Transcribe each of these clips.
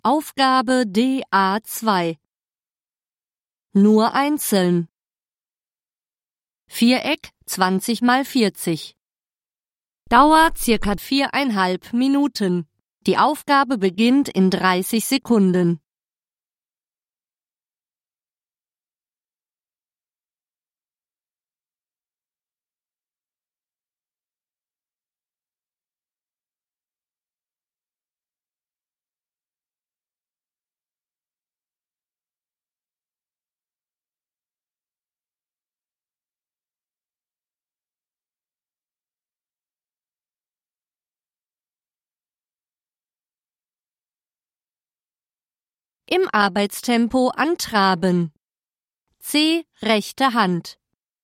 Aufgabe DA2. Nur einzeln. Viereck 20 mal 40. Dauer circa 4,5 Minuten. Die Aufgabe beginnt in 30 Sekunden. Im Arbeitstempo antraben. C. Rechte Hand.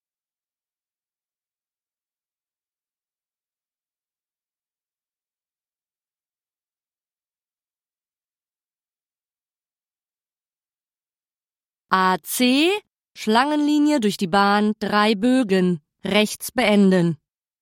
AC. Schlangenlinie durch die Bahn 3 Bögen. Rechts beenden.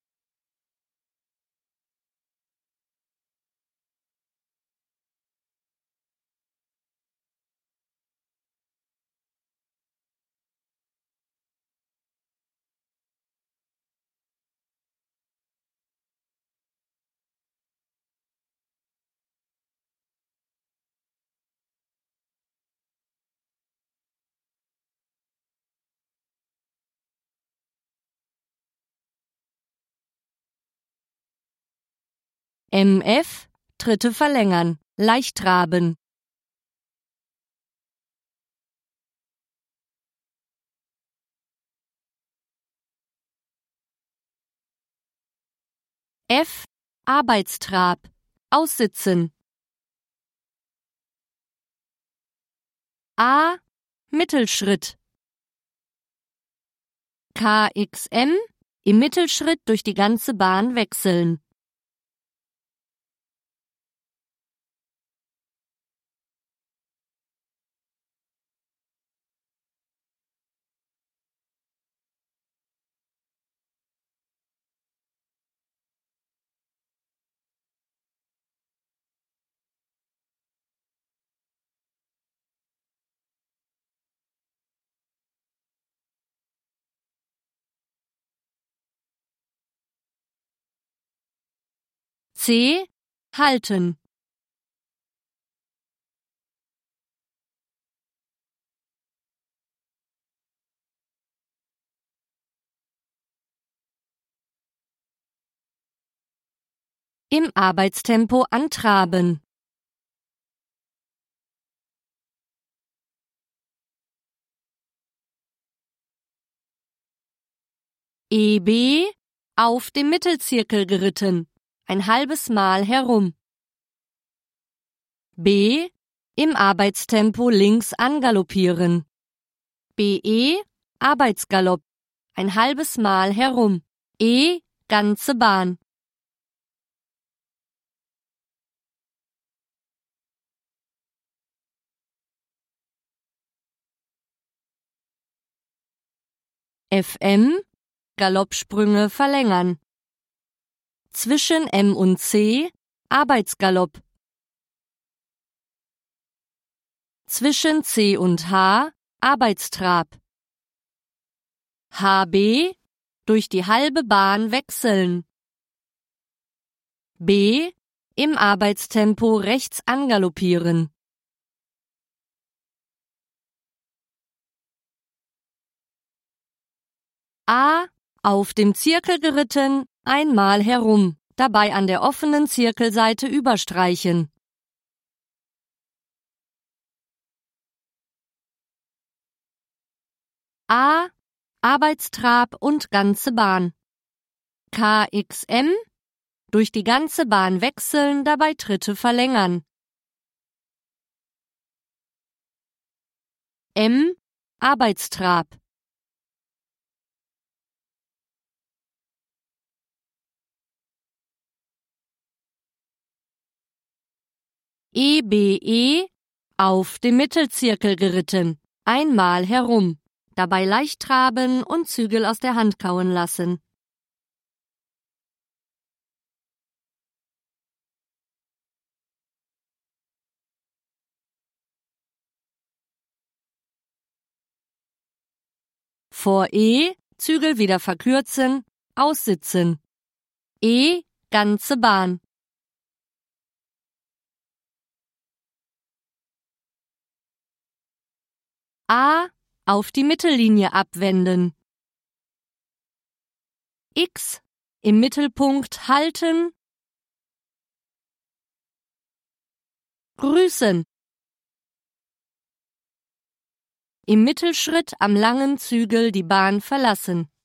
MF. Tritte verlängern. Leicht traben. F. Arbeitstrab. Aussitzen. A. Mittelschritt. KXM. Im Mittelschritt durch die ganze Bahn wechseln. C. Halten. Im Arbeitstempo antraben. EB. Auf dem Mittelzirkel geritten. Ein halbes Mal herum. B. Im Arbeitstempo links angaloppieren. BE. Arbeitsgalopp. Ein halbes Mal herum. E. Ganze Bahn. FM. Galoppsprünge verlängern. Zwischen M und C. Arbeitsgalopp. Zwischen C und H. Arbeitstrab. HB. Durch die halbe Bahn wechseln. B. Im Arbeitstempo rechts angaloppieren. A. Auf dem Zirkel geritten, einmal herum, dabei an der offenen Zirkelseite überstreichen. A. Arbeitstrab und ganze Bahn. KXM. Durch die ganze Bahn wechseln, dabei Tritte verlängern. M. Arbeitstrab. EBE. Auf dem Mittelzirkel geritten, einmal herum, dabei leicht traben und Zügel aus der Hand kauen lassen. Vor E Zügel wieder verkürzen, aussitzen. E ganze Bahn. A auf die Mittellinie abwenden. X im Mittelpunkt halten. Grüßen. Im Mittelschritt am langen Zügel die Bahn verlassen.